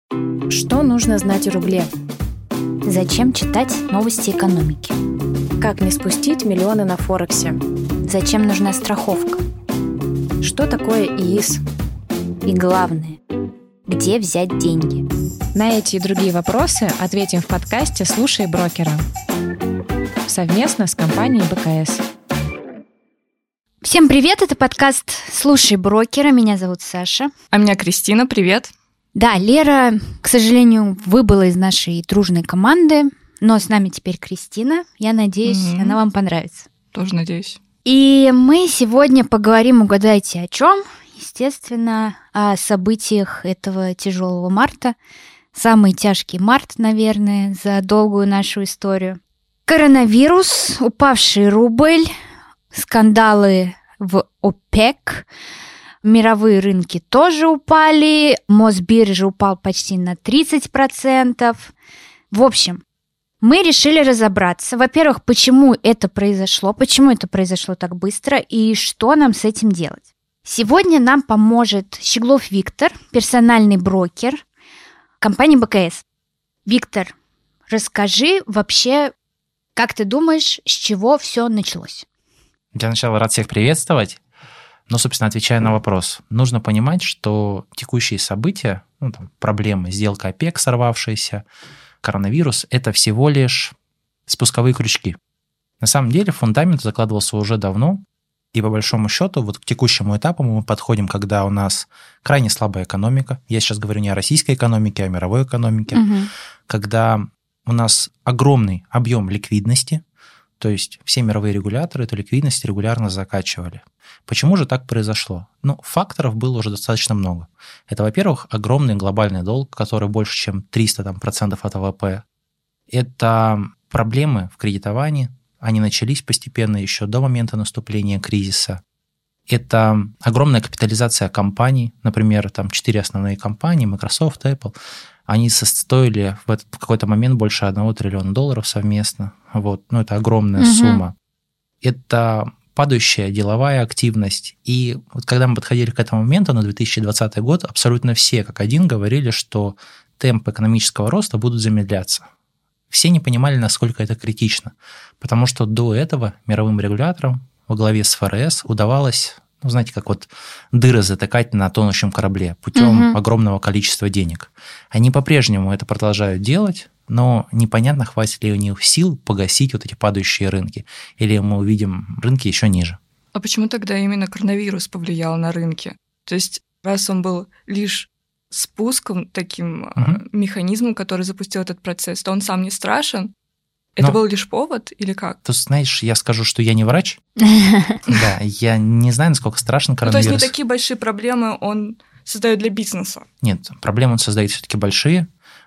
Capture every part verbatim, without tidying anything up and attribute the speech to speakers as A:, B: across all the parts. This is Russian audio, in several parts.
A: Что нужно знать о рубле?
B: Зачем читать новости экономики?
A: Как не спустить миллионы на Форексе?
B: Зачем нужна страховка?
A: Что такое ИИС?
B: И главное, где взять деньги?
A: На эти и другие вопросы ответим в подкасте «Слушай брокера» совместно с компанией БКС.
B: Всем привет, это подкаст «Слушай брокера», меня зовут Саша.
C: А меня Кристина, привет.
B: Да, Лера, к сожалению, выбыла из нашей дружной команды, но с нами теперь Кристина. Я надеюсь, mm-hmm. она вам понравится.
C: Тоже надеюсь.
B: И мы сегодня поговорим, угадайте, о чем? Естественно, о событиях этого тяжелого марта. Самый тяжкий март, наверное, за долгую нашу историю. Коронавирус, упавший рубль, скандалы в ОПЕК, мировые рынки тоже упали, Мосбиржа упал почти на тридцать процентов. В общем, мы решили разобраться, во-первых, почему это произошло, почему это произошло так быстро и что нам с этим делать. Сегодня нам поможет Щеглов Виктор, персональный брокер компании БКС. Виктор, расскажи вообще, как ты думаешь, с чего все началось?
D: Для начала рад всех приветствовать. Но, собственно, отвечая на вопрос, нужно понимать, что текущие события, ну, там, проблемы, сделка ОПЕК сорвавшаяся, коронавирус – это всего лишь спусковые крючки. На самом деле фундамент закладывался уже давно, и по большому счету вот к текущему этапу мы подходим, когда у нас крайне слабая экономика. Я сейчас говорю не о российской экономике, а о мировой экономике. Угу. Когда у нас огромный объем ликвидности, то есть все мировые регуляторы эту ликвидность регулярно закачивали. Почему же так произошло? Ну, факторов было уже достаточно много. Это, во-первых, огромный глобальный долг, который больше, чем триста там, процентов от ВВП. Это проблемы в кредитовании. Они начались постепенно еще до момента наступления кризиса. Это огромная капитализация компаний. Например, там четыре основные компании, Microsoft, Apple. Они стоили в, этот, в какой-то момент больше одного триллиона долларов совместно. Вот. Ну, это огромная угу. сумма. Это падающая деловая активность. И вот когда мы подходили к этому моменту, на две тысячи двадцатый год, абсолютно все как один говорили, что темпы экономического роста будут замедляться. Все не понимали, насколько это критично, потому что до этого мировым регуляторам во главе с ФРС удавалось, ну, знаете, как вот дыры затыкать на тонущем корабле путем угу. огромного количества денег. Они по-прежнему это продолжают делать, но непонятно, хватит ли у них сил погасить вот эти падающие рынки, или мы увидим рынки еще ниже.
C: А почему тогда именно коронавирус повлиял на рынки? То есть раз он был лишь спуском, таким угу. механизмом, который запустил этот процесс, то он сам не страшен? Это Но, был лишь повод или как?
D: Ты знаешь, я скажу, что я не врач. Да, я не знаю, насколько страшен коронавирус.
C: То есть не такие большие проблемы он создает для бизнеса?
D: Нет, проблемы он создает все-таки большие,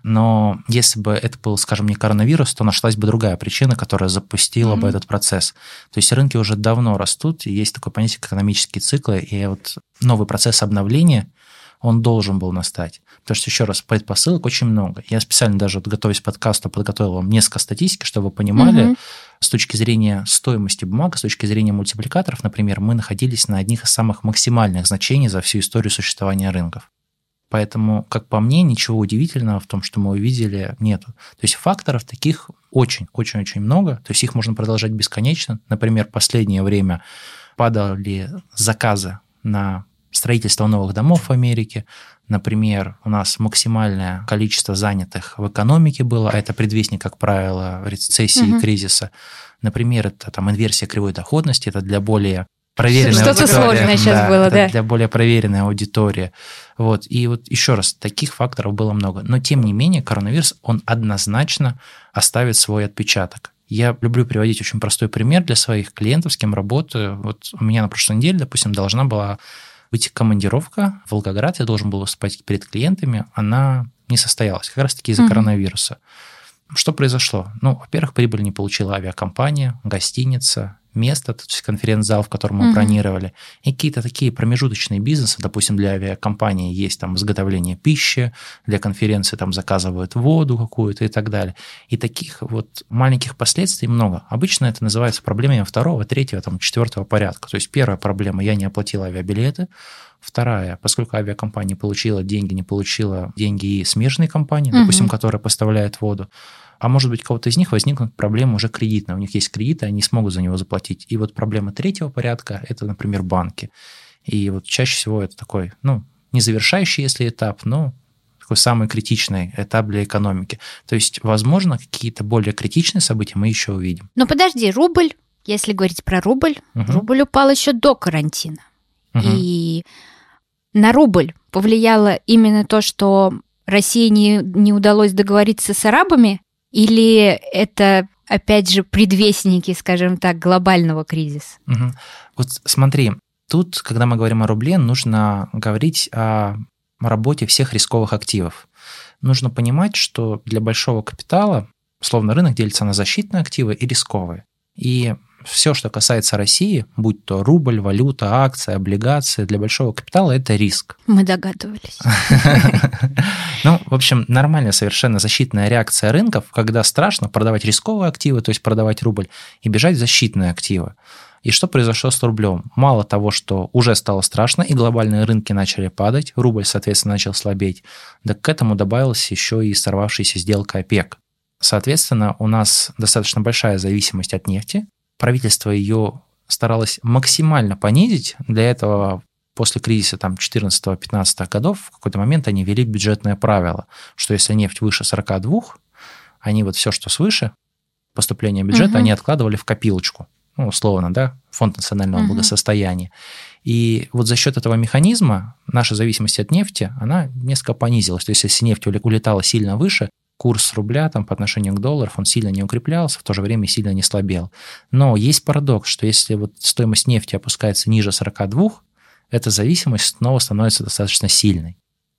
D: но если бы это был, скажем, не коронавирус, то нашлась бы другая причина, которая запустила mm-hmm. бы этот процесс. То есть рынки уже давно растут, и есть такое понятие, как экономические циклы, и вот новый процесс обновления, он должен был настать. Потому что, еще раз, предпосылок очень много. Я специально даже, вот, готовясь к подкасту, подготовил вам несколько статистики, чтобы вы понимали, угу. с точки зрения стоимости бумаг, с точки зрения мультипликаторов, например, мы находились на одних из самых максимальных значений за всю историю существования рынков. Поэтому, как по мне, ничего удивительного в том, что мы увидели, нету. То есть факторов таких очень-очень-очень много, то есть их можно продолжать бесконечно. Например, в последнее время падали заказы на строительство новых домов в Америке. Например, у нас максимальное количество занятых в экономике было, а это предвестник, как правило, рецессии и угу. кризиса. Например, это там инверсия кривой доходности, это для более проверенной
B: Что-то
D: аудитории.
B: Что-то сложное сейчас
D: да,
B: было,
D: это
B: да.
D: Для более проверенной аудитории. Вот. И вот еще раз, таких факторов было много. Но, тем не менее, коронавирус, он однозначно оставит свой отпечаток. Я люблю приводить очень простой пример для своих клиентов, с кем работаю. Вот у меня на прошлой неделе, допустим, должна была выйти командировка в Волгоград, я должен был выступать перед клиентами, она не состоялась, как раз-таки из-за mm-hmm. коронавируса. Что произошло? Ну, во-первых, прибыль не получила авиакомпания, гостиница, место, то есть конференц-зал, в котором мы mm-hmm. бронировали, и какие-то такие промежуточные бизнесы, допустим, для авиакомпании есть там изготовление пищи, для конференции там заказывают воду какую-то и так далее. И таких вот маленьких последствий много. Обычно это называется проблемами второго, третьего, там, четвертого порядка. То есть первая проблема – я не оплатил авиабилеты. Вторая, поскольку авиакомпания получила деньги, не получила деньги и смежные компании, mm-hmm. допустим, которые поставляют воду. А может быть, у кого-то из них возникнут проблемы уже кредитные. У них есть кредиты, они смогут за него заплатить. И вот проблема третьего порядка – это, например, банки. И вот чаще всего это такой, ну, не завершающий, если этап, но такой самый критичный этап для экономики. То есть, возможно, какие-то более критичные события мы еще увидим.
B: Но подожди, рубль, если говорить про рубль, угу. рубль упал еще до карантина. Угу. И на рубль повлияло именно то, что России не, не удалось договориться с арабами, или это, опять же, предвестники, скажем так, глобального кризиса?
D: Угу. Вот смотри, тут, когда мы говорим о рубле, нужно говорить о работе всех рисковых активов. Нужно понимать, что для большого капитала, условно, рынок делится на защитные активы и рисковые. И все, что касается России, будь то рубль, валюта, акции, облигации, для большого капитала это риск.
B: Мы догадывались.
D: Ну, в общем, нормальная совершенно защитная реакция рынков, когда страшно продавать рисковые активы, то есть продавать рубль, и бежать в защитные активы. И что произошло с рублем? Мало того, что уже стало страшно, и глобальные рынки начали падать, рубль, соответственно, начал слабеть, так к этому добавилась еще и сорвавшаяся сделка ОПЕК. Соответственно, у нас достаточно большая зависимость от нефти. Правительство ее старалось максимально понизить. Для этого после кризиса там, четырнадцатого-пятнадцатого годов в какой-то момент они ввели бюджетное правило, что если нефть выше сорока двух, они вот все, что свыше поступления бюджета, угу. они откладывали в копилочку. Ну, условно, да, фонд национального угу. благосостояния. И вот за счет этого механизма наша зависимость от нефти, она несколько понизилась. То есть если нефть улетала сильно выше, курс рубля там, по отношению к доллару, он сильно не укреплялся, в то же время сильно не слабел. Но есть парадокс, что если вот стоимость нефти опускается ниже сорока двух, эта зависимость снова становится достаточно сильной.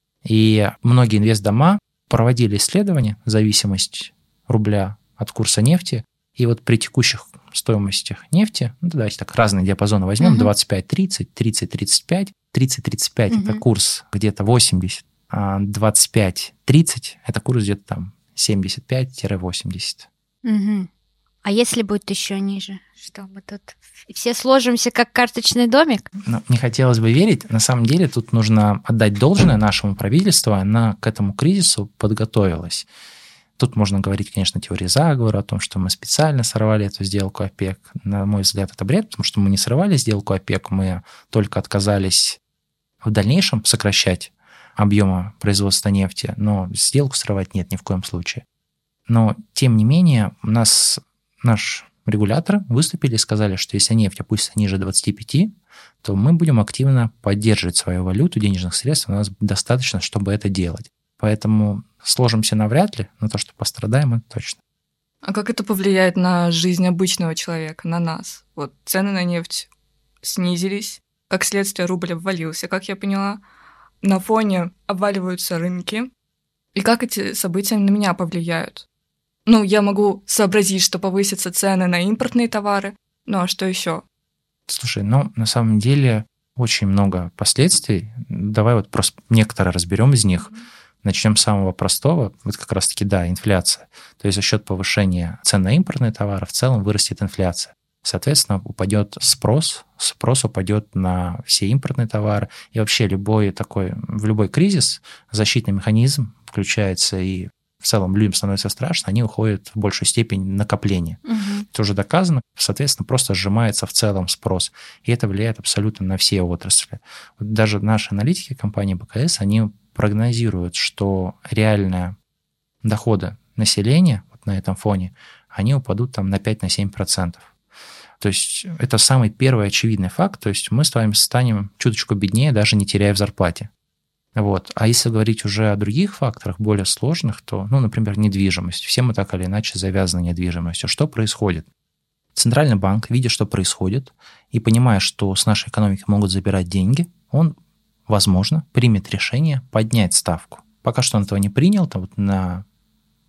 D: И многие инвестдома проводили исследования зависимость рубля от курса нефти, и вот при текущих стоимостях нефти, ну, давайте так, разные диапазоны возьмем, uh-huh. двадцать пять тридцать, тридцать тридцать пять, тридцать тридцать пять uh-huh. это курс где-то восемьдесят, двадцать пять тридцать это курс где-то там семьдесят пять восемьдесят.
B: Угу. А если будет еще ниже? Что мы тут все сложимся как карточный домик?
D: Ну, не хотелось бы верить. На самом деле тут нужно отдать должное нашему правительству. Она к этому кризису подготовилась. Тут можно говорить, конечно, о теории заговора, о том, что мы специально сорвали эту сделку ОПЕК. На мой взгляд, это бред, потому что мы не сорвали сделку ОПЕК, мы только отказались в дальнейшем сокращать объема производства нефти, но сделку срывать нет ни в коем случае. Но, тем не менее, у нас наш регуляторы выступили и сказали, что если нефть опустится ниже двадцати пяти, то мы будем активно поддерживать свою валюту, денежных средств у нас достаточно, чтобы это делать. Поэтому сложимся навряд ли, но то, что пострадаем, это точно.
C: А как это повлияет на жизнь обычного человека, на нас? Вот цены на нефть снизились, как следствие рубль обвалился, как я поняла. На фоне обваливаются рынки. И как эти события на меня повлияют? Ну, я могу сообразить, что повысятся цены на импортные товары, ну а что еще?
D: Слушай, ну, на самом деле очень много последствий. Давай вот просто некоторые разберем из них. Начнем с самого простого. Вот как раз-таки, да, инфляция. То есть за счет повышения цен на импортные товары в целом вырастет инфляция. Соответственно, упадет спрос, спрос упадет на все импортные товары. И вообще любой такой, в любой кризис защитный механизм включается, и в целом людям становится страшно, они уходят в большую степень накопления. Угу. Это уже доказано. Соответственно, просто сжимается в целом спрос. И это влияет абсолютно на все отрасли. Вот даже наши аналитики компании БКС, они прогнозируют, что реальные доходы населения вот на этом фоне, они упадут там на пять-семь процентов. То есть это самый первый очевидный факт. То есть мы с вами станем чуточку беднее, даже не теряя в зарплате. Вот. А если говорить уже о других факторах, более сложных, то, ну, например, недвижимость. Все мы так или иначе завязаны недвижимостью. Что происходит? Центральный банк, видя, что происходит, и понимая, что с нашей экономики могут забирать деньги, он, возможно, примет решение поднять ставку. Пока что он этого не принял, там вот на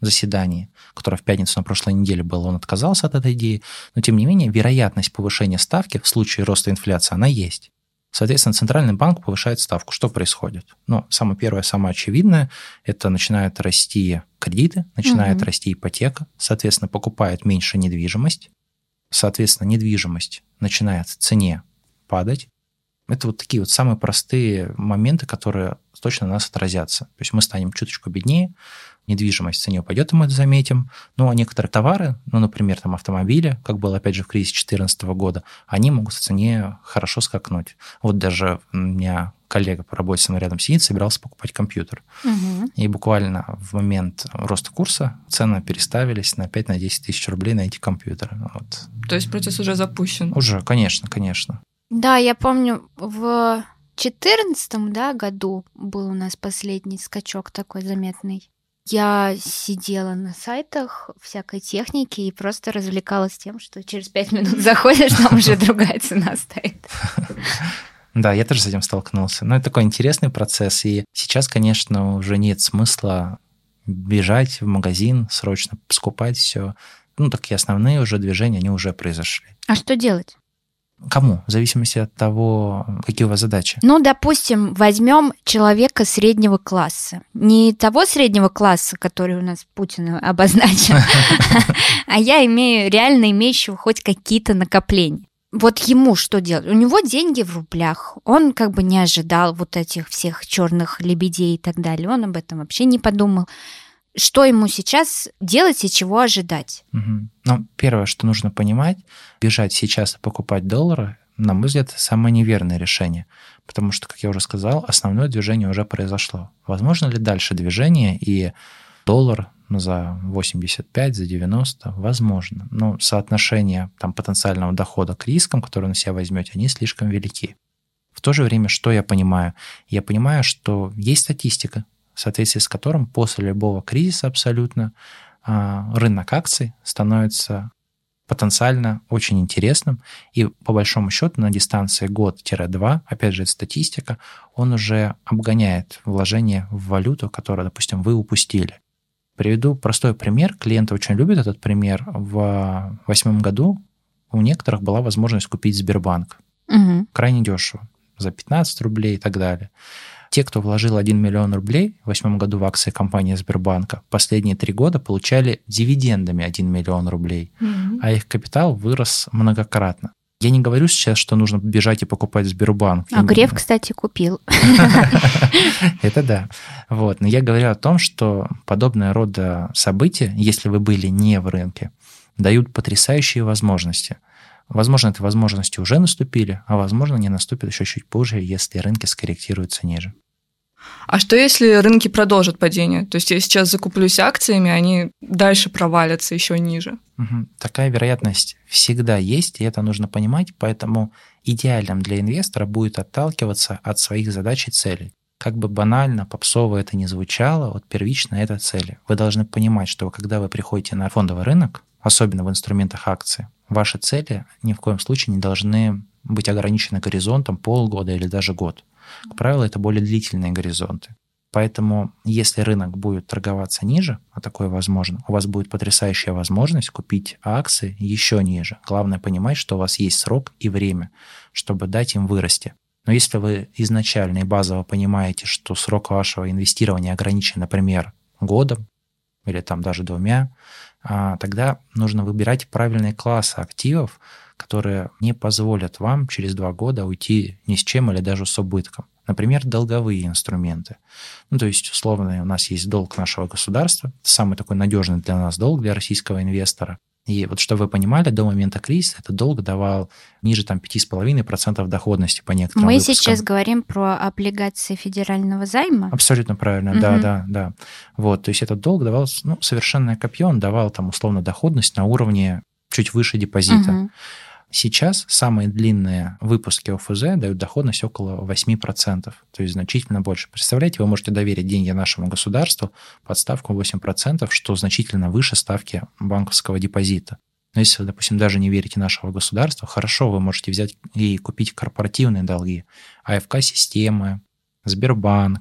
D: заседании, которое в пятницу на прошлой неделе было, он отказался от этой идеи, но тем не менее вероятность повышения ставки в случае роста инфляции, она есть. Соответственно, Центральный банк повышает ставку. Что происходит? Ну, самое первое, самое очевидное, это начинают расти кредиты, начинает угу. расти ипотека, соответственно, покупает меньше недвижимость, соответственно, недвижимость начинает в цене падать. Это вот такие вот самые простые моменты, которые точно на нас отразятся. То есть мы станем чуточку беднее, недвижимость в цене упадет, и мы это заметим. Ну, а некоторые товары, ну, например, там автомобили, как было, опять же, в кризисе две тысячи четырнадцатого года, они могут в цене хорошо скакнуть. Вот даже у меня коллега по работе со мной рядом сидит, собирался покупать компьютер. Угу. И буквально в момент роста курса цены переставились на пять-десять тысяч рублей на эти компьютеры. Вот.
C: То есть процесс уже запущен?
D: Уже, конечно, конечно.
B: Да, я помню, в две тысячи четырнадцатом да, году был у нас последний скачок такой заметный. Я сидела на сайтах всякой техники и просто развлекалась тем, что через пять минут заходишь, там уже другая цена стоит.
D: Да, я тоже с этим столкнулся. Но это такой интересный процесс. И сейчас, конечно, уже нет смысла бежать в магазин, срочно скупать все. Ну, такие основные уже движения, они уже произошли.
B: А что делать?
D: Кому? В зависимости от того, какие у вас задачи.
B: Ну, допустим, возьмем человека среднего класса. Не того среднего класса, который у нас Путин обозначил, а я имею реально имеющего хоть какие-то накопления. Вот ему что делать? У него деньги в рублях. Он как бы не ожидал вот этих всех черных лебедей и так далее. Он об этом вообще не подумал. Что ему сейчас делать и чего ожидать?
D: Угу. Ну, первое, что нужно понимать, бежать сейчас и покупать доллары, на мой взгляд, самое неверное решение. Потому что, как я уже сказал, основное движение уже произошло. Возможно ли дальше движение и доллар за восемьдесят пять, за девяносто? Возможно. Но соотношение там, потенциального дохода к рискам, которые на себя возьмете, они слишком велики. В то же время, что я понимаю? Я понимаю, что есть статистика, в соответствии с которым после любого кризиса абсолютно рынок акций становится потенциально очень интересным. И по большому счету на дистанции год-два, опять же, это статистика, он уже обгоняет вложение в валюту, которую, допустим, вы упустили. Приведу простой пример. Клиенты очень любят этот пример. В восьмом году у некоторых была возможность купить Сбербанк. Угу. Крайне дешево. За пятнадцать рублей и так далее. Те, кто вложил один миллион рублей в восьмом году в акции компании Сбербанка, последние три года получали дивидендами один миллион рублей, mm-hmm. а их капитал вырос многократно. Я не говорю сейчас, что нужно бежать и покупать Сбербанк.
B: А Греф, кстати, купил.
D: Это да. Вот. Но я говорю о том, что подобного рода события, если вы были не в рынке, дают потрясающие возможности. Возможно, эти возможности уже наступили, а возможно, не наступят еще чуть позже, если рынки скорректируются ниже.
C: А что, если рынки продолжат падение? То есть я сейчас закуплюсь акциями, они дальше провалятся еще ниже?
D: Угу. Такая вероятность всегда есть, и это нужно понимать, поэтому идеальным для инвестора будет отталкиваться от своих задач и целей. Как бы банально, попсово это ни звучало, вот первично это цели. Вы должны понимать, что когда вы приходите на фондовый рынок, особенно в инструментах акций, ваши цели ни в коем случае не должны быть ограничены горизонтом полгода или даже год. Как правило, это более длительные горизонты. Поэтому, если рынок будет торговаться ниже, а такое возможно, у вас будет потрясающая возможность купить акции еще ниже. Главное понимать, что у вас есть срок и время, чтобы дать им вырасти. Но если вы изначально и базово понимаете, что срок вашего инвестирования ограничен, например, годом или там даже двумя, тогда нужно выбирать правильные классы активов, которые не позволят вам через два года уйти ни с чем или даже с убытком. Например, долговые инструменты. Ну, то есть, условно, у нас есть долг нашего государства, это самый такой надежный для нас долг, для российского инвестора. И вот чтобы вы понимали, до момента кризиса этот долг давал ниже там, пять целых пять десятых процента доходности по некоторым
B: Мы
D: выпускам.
B: сейчас говорим про облигации федерального займа?
D: Абсолютно правильно, угу. да, да, да. Вот, то есть этот долг давал ну, совершенное копье, он давал там условно доходность на уровне чуть выше депозита. Угу. Сейчас самые длинные выпуски о эф зэ дают доходность около восемь процентов, то есть значительно больше. Представляете, вы можете доверить деньги нашему государству под ставку восемь процентов, что значительно выше ставки банковского депозита. Но если вы, допустим, даже не верите нашего государства, хорошо, вы можете взять и купить корпоративные долги, а эф ка-системы, Сбербанка,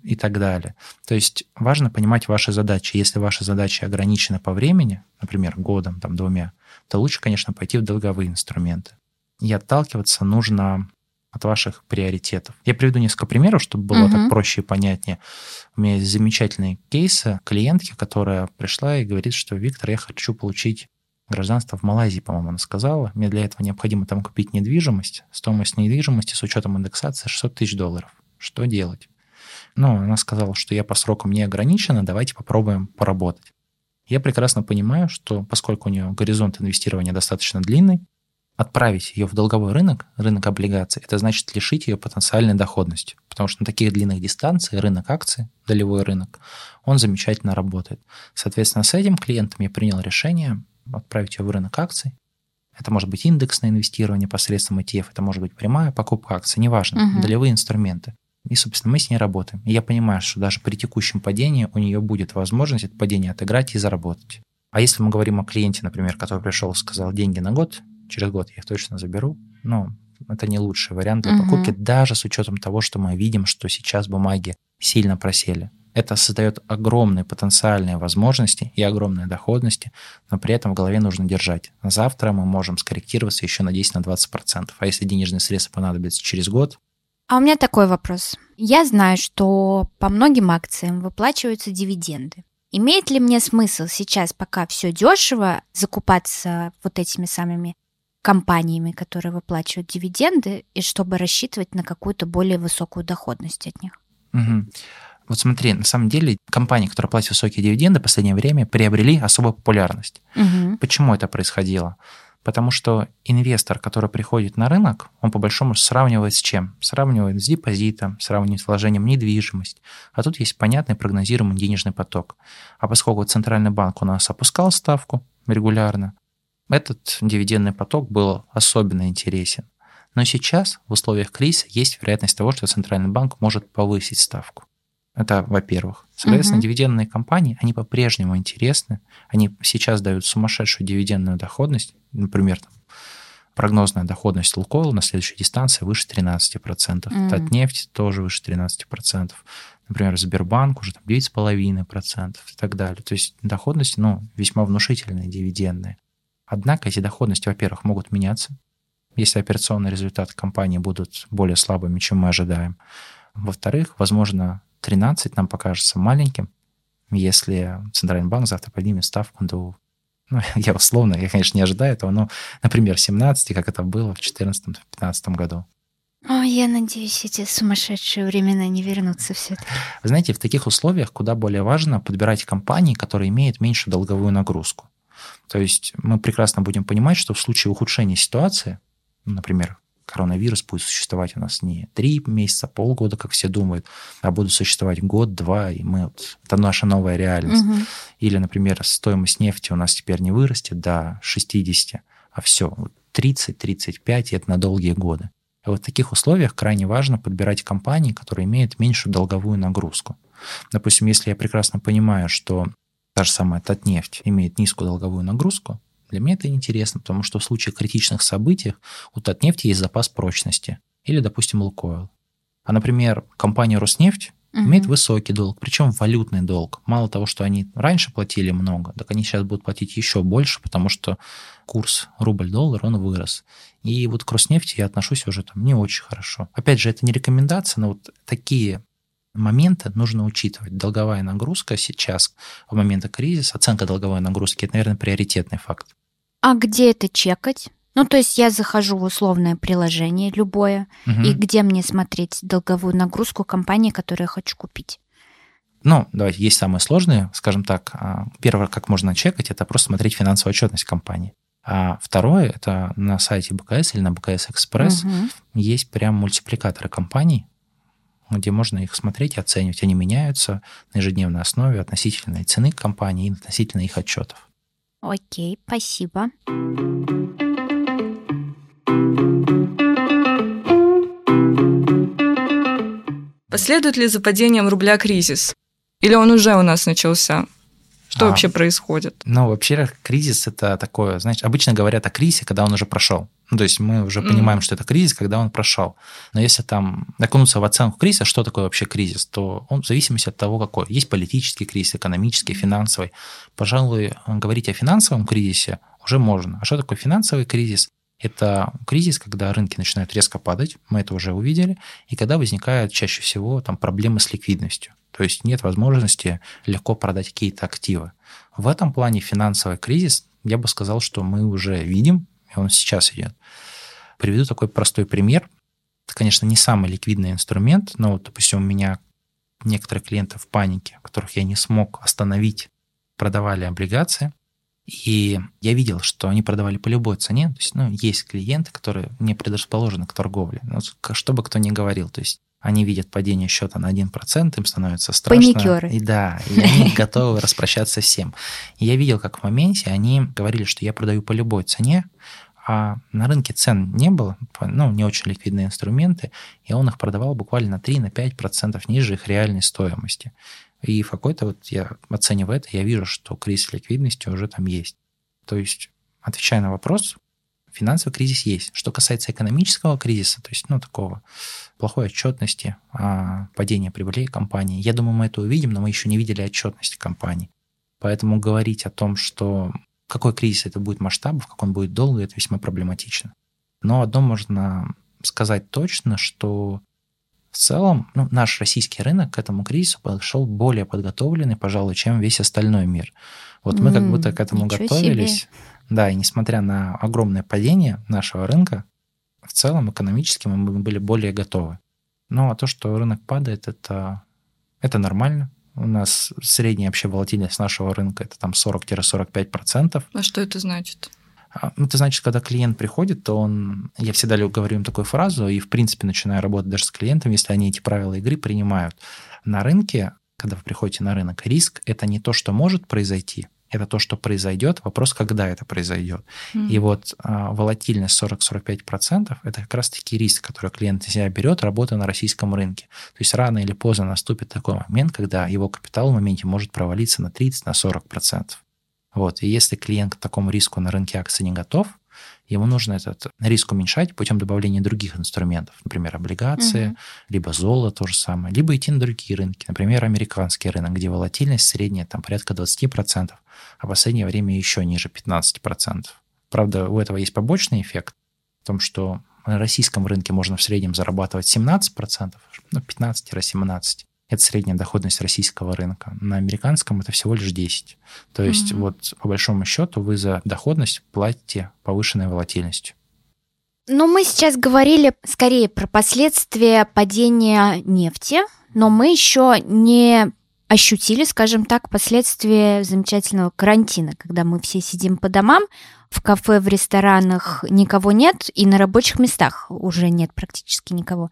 D: и так далее. То есть важно понимать ваши задачи. Если ваши задачи ограничены по времени, например, годом, там, двумя, то лучше, конечно, пойти в долговые инструменты. И отталкиваться нужно от ваших приоритетов. Я приведу несколько примеров, чтобы было uh-huh. так проще и понятнее. У меня есть замечательные кейсы клиентки, которая пришла и говорит, что «Виктор, я хочу получить гражданство в Малайзии», по-моему, она сказала. Мне для этого необходимо там купить недвижимость. Стоимость недвижимости с учетом индексации шестьсот тысяч долларов. Что делать? Ну, она сказала, что я по срокам не ограничена, давайте попробуем поработать. Я прекрасно понимаю, что поскольку у нее горизонт инвестирования достаточно длинный, отправить ее в долговой рынок, рынок облигаций, это значит лишить ее потенциальной доходности. Потому что на таких длинных дистанциях рынок акций, долевой рынок, он замечательно работает. Соответственно, с этим клиентом я принял решение отправить ее в рынок акций. Это может быть индексное инвестирование посредством и ти эф, это может быть прямая покупка акций, неважно, uh-huh. долевые инструменты. И, собственно, мы с ней работаем. И я понимаю, что даже при текущем падении у нее будет возможность это падение отыграть и заработать. А если мы говорим о клиенте, например, который пришел и сказал деньги на год, через год я их точно заберу, ну, это не лучший вариант для uh-huh. покупки, даже с учетом того, что мы видим, что сейчас бумаги сильно просели. Это создает огромные потенциальные возможности и огромные доходности, но при этом в голове нужно держать. Завтра мы можем скорректироваться еще на десять-двадцать процентов. А если денежные средства понадобятся через год?
B: А у меня такой вопрос. Я знаю, что по многим акциям выплачиваются дивиденды. Имеет ли мне смысл сейчас, пока все дешево, закупаться вот этими самыми компаниями, которые выплачивают дивиденды, и чтобы рассчитывать на какую-то более высокую доходность от них?
D: Угу. Вот смотри, на самом деле компании, которые платят высокие дивиденды, в последнее время приобрели особую популярность. Угу. Почему это происходило? Потому что инвестор, который приходит на рынок, он по большому сравнивает с чем? Сравнивает с депозитом, сравнивает с вложением в недвижимость. А тут есть понятный прогнозируемый денежный поток. А поскольку Центральный банк у нас опускал ставку регулярно, этот дивидендный поток был особенно интересен. Но сейчас в условиях кризиса есть вероятность того, что Центральный банк может повысить ставку. Это, во-первых. Соответственно, uh-huh. дивидендные компании, они по-прежнему интересны. Они сейчас дают сумасшедшую дивидендную доходность. Например, там, прогнозная доходность Лукойла на следующей дистанции выше тринадцать процентов. Uh-huh. Татнефть тоже выше тринадцать процентов. Например, Сбербанк уже там девять целых пять десятых процента и так далее. То есть доходности, ну, весьма внушительные, дивидендные. Однако эти доходности, во-первых, могут меняться, если операционные результаты компании будут более слабыми, чем мы ожидаем. Во-вторых, возможно, тринадцать нам покажется маленьким, если Центральный банк завтра поднимет ставку до... Ну, я условно, я, конечно, не ожидаю этого, но, например, семнадцать, как это было в две тысячи четырнадцатом-две тысячи пятнадцатом году.
B: О, я надеюсь, эти сумасшедшие времена не вернутся все-таки.
D: Вы знаете, в таких условиях куда более важно подбирать компании, которые имеют меньшую долговую нагрузку. То есть мы прекрасно будем понимать, что в случае ухудшения ситуации, например, коронавирус будет существовать у нас не три месяца, полгода, как все думают, а будут существовать год, два, и мы вот, это наша новая реальность. Угу. Или, например, стоимость нефти у нас теперь не вырастет до шестидесяти, а все, тридцать-тридцать пять, и это на долгие годы. И вот в таких условиях крайне важно подбирать компании, которые имеют меньшую долговую нагрузку. Допустим, если я прекрасно понимаю, что та же самая Татнефть имеет низкую долговую нагрузку, для меня это интересно, потому что в случае критичных событий у Татнефти есть запас прочности. Или, допустим, Лукойл. А, например, компания Роснефть угу. имеет высокий долг, причем валютный долг. Мало того, что они раньше платили много, так они сейчас будут платить еще больше, потому что курс рубль-доллар, он вырос. И вот к Роснефти я отношусь уже там не очень хорошо. Опять же, это не рекомендация, но вот такие моменты нужно учитывать. Долговая нагрузка сейчас, в моменты кризиса, оценка долговой нагрузки – это, наверное, приоритетный факт.
B: А где это чекать? Ну, то есть я захожу в условное приложение любое, угу. и где мне смотреть долговую нагрузку компании, которую я хочу купить?
D: Ну, давайте, есть самые сложные, скажем так. Первое, как можно чекать, это просто смотреть финансовую отчетность компании. А второе, это на сайте БКС или на БКС Экспресс угу. есть прям мультипликаторы компаний, где можно их смотреть и оценивать. Они меняются на ежедневной основе относительно цены компании и относительно их отчетов.
B: Окей, спасибо.
C: Последует ли за падением рубля кризис? Или он уже у нас начался? Что
D: а,
C: вообще происходит?
D: Ну, вообще кризис – это такое, знаешь, обычно говорят о кризисе, когда он уже прошел. Ну, то есть мы уже понимаем, mm. что это кризис, когда он прошел. Но если там окунуться в оценку кризиса, что такое вообще кризис, то он в зависимости от того, какой. Есть политический кризис, экономический, финансовый. Пожалуй, говорить о финансовом кризисе уже можно. А что такое финансовый кризис? Это кризис, когда рынки начинают резко падать, мы это уже увидели, и когда возникают чаще всего там проблемы с ликвидностью. То есть нет возможности легко продать какие-то активы. В этом плане финансовый кризис, я бы сказал, что мы уже видим, и он сейчас идет. Приведу такой простой пример. Это, конечно, не самый ликвидный инструмент, но вот, допустим, у меня некоторые клиенты в панике, которых я не смог остановить, продавали облигации, и я видел, что они продавали по любой цене. То есть, ну, есть клиенты, которые не предрасположены к торговле. Ну, что бы кто ни говорил, то есть они видят падение счета на один процент, им становится страшно.
B: Паникеры.
D: И да, и они готовы распрощаться с всем. И я видел, как в моменте они говорили, что я продаю по любой цене, а на рынке цен не было, ну, не очень ликвидные инструменты, и он их продавал буквально на три-пять процентов ниже их реальной стоимости. И в какой-то, вот я оценивая это, я вижу, что кризис ликвидности уже там есть. То есть, отвечая на вопрос, финансовый кризис есть. Что касается экономического кризиса, то есть, ну, такого плохой отчетности, падения прибылей компании, я думаю, мы это увидим, но мы еще не видели отчетности компании. Поэтому говорить о том, что какой кризис это будет масштабов, как он будет долго, это весьма проблематично. Но одно можно сказать точно, что в целом, ну, наш российский рынок к этому кризису подошел более подготовленный, пожалуй, чем весь остальной мир. Вот мы mm, как будто к этому готовились. Себе. Да, и несмотря на огромное падение нашего рынка, в целом экономически мы были более готовы. Ну, а то, что рынок падает, это, это нормально. У нас средняя вообще волатильность нашего рынка – это там сорок-сорок пять процентов.
C: А что это значит?
D: Это значит, когда клиент приходит, то он... Я всегда говорю им такую фразу, и, в принципе, начинаю работать даже с клиентами, если они эти правила игры принимают. На рынке, когда вы приходите на рынок, риск – это не то, что может произойти, это то, что произойдет. Вопрос, когда это произойдет. Mm-hmm. И вот а, волатильность сорок-сорок пять процентов – это как раз-таки риск, который клиент на себя берет, работая на российском рынке. То есть рано или поздно наступит такой момент, когда его капитал в моменте может провалиться на тридцать-сорок процентов. Вот. И если клиент к такому риску на рынке акций не готов, ему нужно этот риск уменьшать путем добавления других инструментов, например, облигации, угу. либо золото, то же самое, либо идти на другие рынки, например, американский рынок, где волатильность средняя там порядка двадцать процентов, а в последнее время еще ниже пятнадцать процентов. Правда, у этого есть побочный эффект в том, что на российском рынке можно в среднем зарабатывать семнадцать процентов, ну, пятнадцать-семнадцать процентов. Это средняя доходность российского рынка. На американском это всего лишь десять. То есть mm-hmm. вот по большому счету вы за доходность платите повышенной волатильностью.
B: Ну, мы сейчас говорили скорее про последствия падения нефти, но мы еще не ощутили, скажем так, последствия замечательного карантина, когда мы все сидим по домам, в кафе, в ресторанах никого нет, и на рабочих местах уже нет практически никого.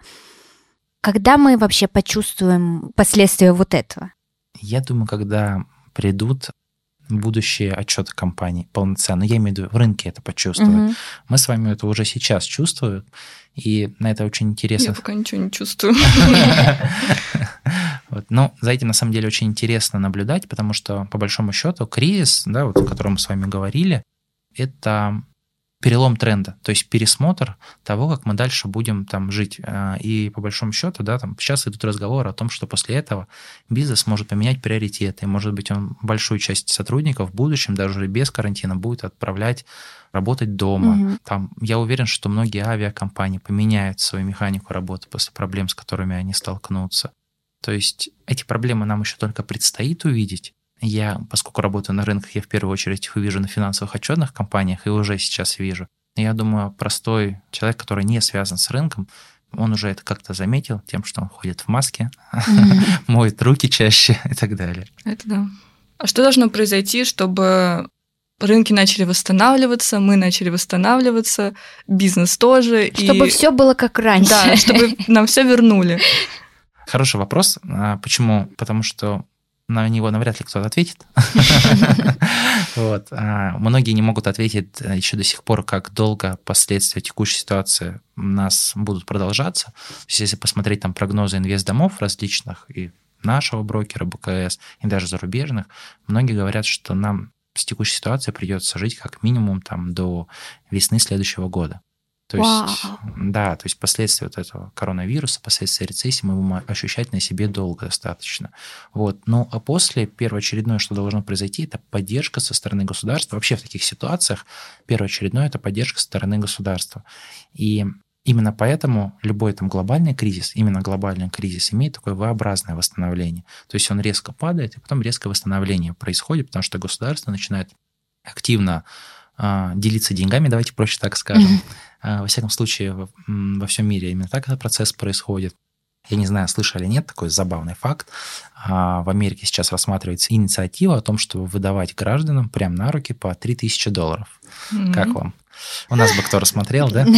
B: Когда мы вообще почувствуем последствия вот этого?
D: Я думаю, когда придут будущие отчеты компаний полноценно, я имею в виду, в рынке это почувствуют. Угу. Мы с вами это уже сейчас чувствуем, и на это очень интересно.
C: Я пока ничего не чувствую.
D: Но за этим, на самом деле, очень интересно наблюдать, потому что, по большому счету, кризис, да, вот, о котором мы с вами говорили, это перелом тренда, то есть пересмотр того, как мы дальше будем там жить. И по большому счету, да, там сейчас идут разговоры о том, что после этого бизнес может поменять приоритеты, и, может быть, он большую часть сотрудников в будущем, даже без карантина, будет отправлять работать дома. Угу. Там, я уверен, что многие авиакомпании поменяют свою механику работы после проблем, с которыми они столкнутся. То есть эти проблемы нам еще только предстоит увидеть. Я, поскольку работаю на рынках, я в первую очередь их увижу на финансовых отчетных компаниях, и уже сейчас вижу. Я думаю, простой человек, который не связан с рынком, он уже это как-то заметил тем, что он ходит в маске, mm-hmm. моет руки чаще и так далее.
C: Это да. А что должно произойти, чтобы рынки начали восстанавливаться, мы начали восстанавливаться, бизнес тоже?
B: Чтобы и... все было как раньше.
C: Да, чтобы нам все вернули.
D: Хороший вопрос. Почему? Потому что на него навряд ли кто-то ответит. Вот. А многие не могут ответить еще до сих пор, как долго последствия текущей ситуации у нас будут продолжаться. То есть, если посмотреть там прогнозы инвестдомов различных и нашего брокера бэ ка эс и даже зарубежных, многие говорят, что нам с текущей ситуацией придется жить как минимум там, до весны следующего года. То есть,
B: Вау.
D: да, то есть последствия вот этого коронавируса, последствия рецессии мы будем ощущать на себе долго достаточно. Вот. Ну, а после первоочередное, что должно произойти, это поддержка со стороны государства. Вообще в таких ситуациях первоочередное – это поддержка со стороны государства. И именно поэтому любой там глобальный кризис, именно глобальный кризис имеет такое V-образное восстановление. То есть он резко падает, и потом резкое восстановление происходит, потому что государство начинает активно э, делиться деньгами, давайте проще так скажем. Во всяком случае, во, во всем мире именно так этот процесс происходит. Я не знаю, слышали или нет, такой забавный факт. В Америке сейчас рассматривается инициатива о том, чтобы выдавать гражданам прямо на руки по три тысячи долларов. Mm-hmm. Как вам? У нас бы кто рассмотрел, да?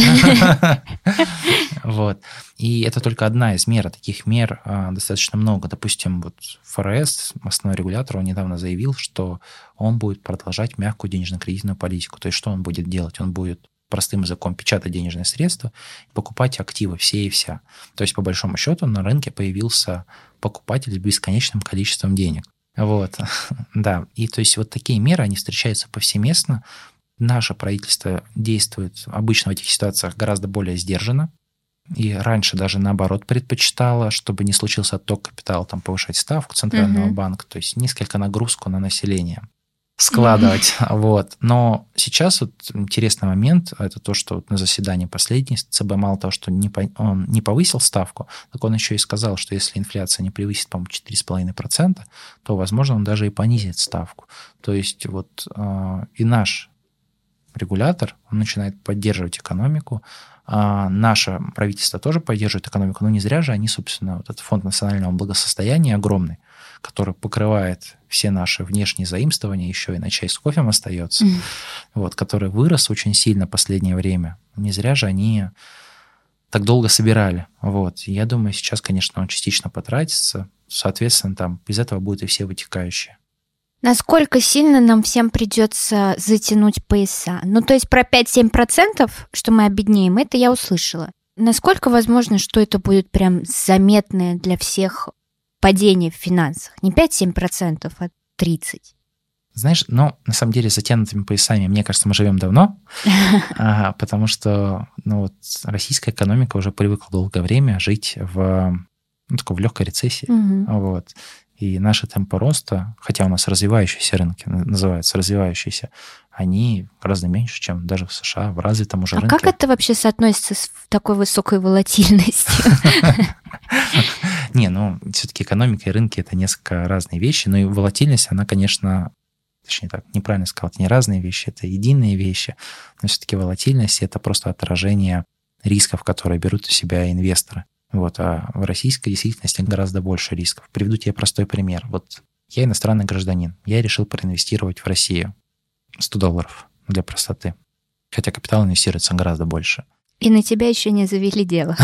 D: Вот. И это только одна из мер. Таких мер достаточно много. Допустим, вот эф эр эс, основной регулятор, он недавно заявил, что он будет продолжать мягкую денежно-кредитную политику. То есть что он будет делать? Он будет простым языком печатать денежные средства и покупать активы все и вся. То есть, по большому счету, на рынке появился покупатель с бесконечным количеством денег. Вот, да. И то есть вот такие меры, они встречаются повсеместно. Наше правительство действует обычно в этих ситуациях гораздо более сдержанно. И раньше даже наоборот предпочитало, чтобы не случился отток капитала, там, повышать ставку Центрального mm-hmm. банка, то есть несколько нагрузку на население складывать. Mm-hmm. Вот. Но сейчас вот интересный момент, это то, что вот на заседании последней ЦБ мало того, что не, по, он не повысил ставку, так он еще и сказал, что если инфляция не превысит, по-моему, четыре целых пять десятых процента, то, возможно, он даже и понизит ставку. То есть вот э, и наш регулятор, он начинает поддерживать экономику, а наше правительство тоже поддерживает экономику, но не зря же они, собственно, вот этот фонд национального благосостояния огромный, который покрывает все наши внешние заимствования, еще и на чай с кофе остается, mm. вот, который вырос очень сильно в последнее время. Не зря же они так долго собирали. Вот. И я думаю, сейчас, конечно, он частично потратится, соответственно, там из этого будут и все вытекающие.
B: Насколько сильно нам всем придется затянуть пояса? Ну, то есть про пять-семь процентов, что мы обеднеем, это я услышала. Насколько возможно, что это будет прям заметное для всех падение в финансах? Не пять-семь процентов, а тридцать процентов.
D: Знаешь, ну, на самом деле, затянутыми поясами, мне кажется, мы живем давно, потому что ну, вот, российская экономика уже привыкла долгое время жить в, ну, такой, в легкой рецессии. Вот. И наши темпы роста, хотя у нас развивающиеся рынки называются развивающиеся, они гораздо меньше, чем даже в США, в развитом уже
B: а
D: рынке.
B: А как это вообще соотносится с такой высокой волатильностью?
D: Не, ну, все-таки экономика и рынки – это несколько разные вещи, но и волатильность, она, конечно, точнее так, неправильно сказал, это не разные вещи, это единые вещи, но все-таки волатильность – это просто отражение рисков, которые берут у себя инвесторы. Вот, а в российской действительности гораздо больше рисков. Приведу тебе простой пример. Вот я иностранный гражданин, я решил проинвестировать в Россию сто долларов для простоты, хотя капитал инвестируется гораздо больше.
B: И на тебя еще не завели дело.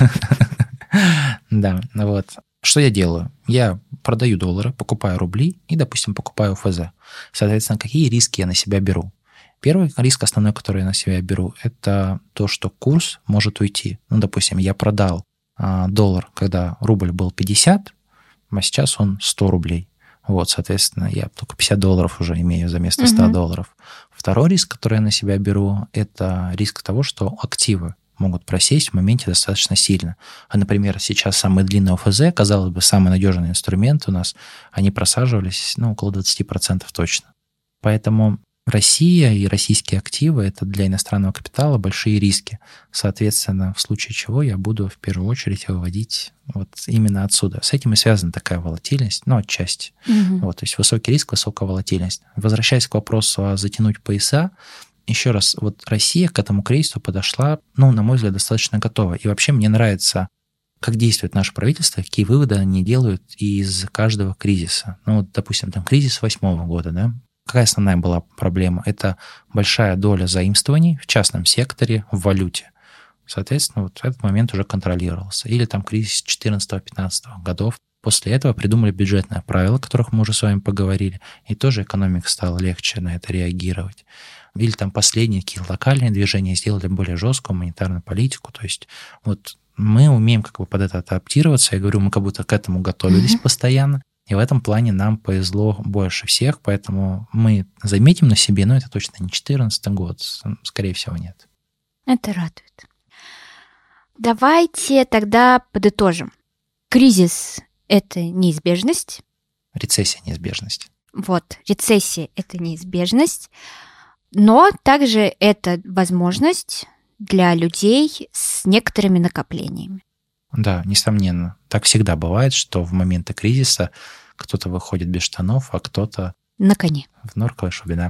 D: Да, вот. Что я делаю? Я продаю доллары, покупаю рубли и, допустим, покупаю эф зэ. Соответственно, какие риски я на себя беру? Первый риск основной, который я на себя беру, это то, что курс может уйти. Ну, допустим, я продал а, доллар, когда рубль был пятьдесят, а сейчас он сто рублей. Вот, соответственно, я только пятьдесят долларов уже имею за место ста долларов. Второй риск, который я на себя беру, это риск того, что активы могут просесть в моменте достаточно сильно. А, например, сейчас самый длинный эф зэ, казалось бы, самый надежный инструмент у нас, они просаживались, ну, около двадцать процентов точно. Поэтому Россия и российские активы – это для иностранного капитала большие риски. Соответственно, в случае чего я буду в первую очередь выводить вот именно отсюда. С этим и связана такая волатильность, ну, отчасти. Угу. Вот, то есть высокий риск, высокая волатильность. Возвращаясь к вопросу о затянуть пояса, еще раз, вот Россия к этому кризису подошла, ну, на мой взгляд, достаточно готова. И вообще мне нравится, как действует наше правительство, какие выводы они делают из каждого кризиса. Ну, вот, допустим, там кризис восьмого года, да? Какая основная была проблема? Это большая доля заимствований в частном секторе, в валюте. Соответственно, вот этот момент уже контролировался. Или там кризис четырнадцатого-пятнадцатого годов. После этого придумали бюджетное правило, о которых мы уже с вами поговорили, и тоже экономика стала легче на это реагировать. Или там последние какие-то локальные движения сделали более жесткую монетарную политику. То есть вот мы умеем как бы под это адаптироваться. Я говорю, мы как будто к этому готовились mm-hmm. постоянно. И в этом плане нам повезло больше всех, поэтому мы заметим на себе, но это точно не четырнадцатый год, скорее всего, нет.
B: Это радует. Давайте тогда подытожим. Кризис – это неизбежность.
D: Рецессия – неизбежность.
B: Вот, рецессия – это неизбежность, но также это возможность для людей с некоторыми накоплениями.
D: Да, несомненно. Так всегда бывает, что в моменты кризиса кто-то выходит без штанов, а кто-то...
B: На коне.
D: В норковой шубе, да.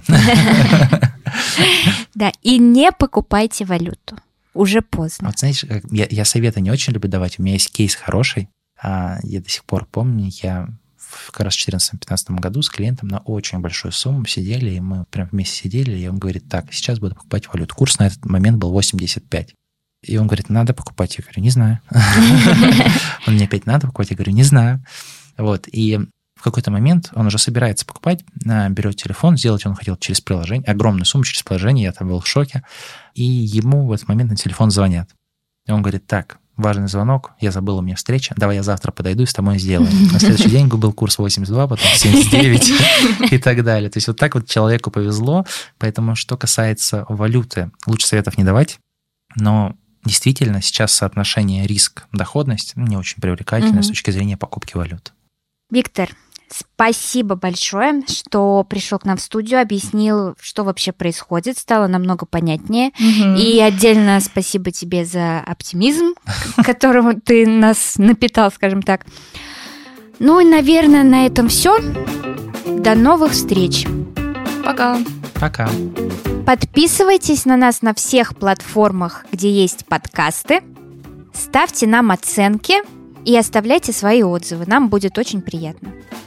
B: Да, и не покупайте валюту. Уже поздно.
D: Вот знаешь, я, я советы не очень люблю давать. У меня есть кейс хороший. Я до сих пор помню, я как раз в четырнадцатом-пятнадцатом году с клиентом на очень большую сумму сидели, и мы прям вместе сидели, и он говорит, так, сейчас буду покупать валюту. Курс на этот момент был восемьдесят пять. И он говорит, надо покупать. Я говорю, не знаю. Он мне опять надо покупать. Я говорю, не знаю. Вот. И в какой-то момент он уже собирается покупать, берет телефон, сделать он хотел через приложение, огромную сумму через приложение, я там был в шоке. И ему в этот момент на телефон звонят. И он говорит, так, важный звонок, я забыл, у меня встреча, давай я завтра подойду и с тобой сделаем. На следующий день был курс восемьдесят два, потом семьдесят девять и так далее. То есть вот так вот человеку повезло. Поэтому что касается валюты, лучше советов не давать, но действительно сейчас соотношение риск-доходность не очень привлекательное с точки зрения покупки валют.
B: Виктор, спасибо большое, что пришел к нам в студию, объяснил, что вообще происходит, стало намного понятнее. Mm-hmm. И отдельно спасибо тебе за оптимизм, которым ты нас напитал, скажем так. Ну и, наверное, на этом все. До новых встреч.
C: Пока.
D: Пока.
B: Подписывайтесь на нас на всех платформах, где есть подкасты. Ставьте нам оценки и оставляйте свои отзывы. Нам будет очень приятно.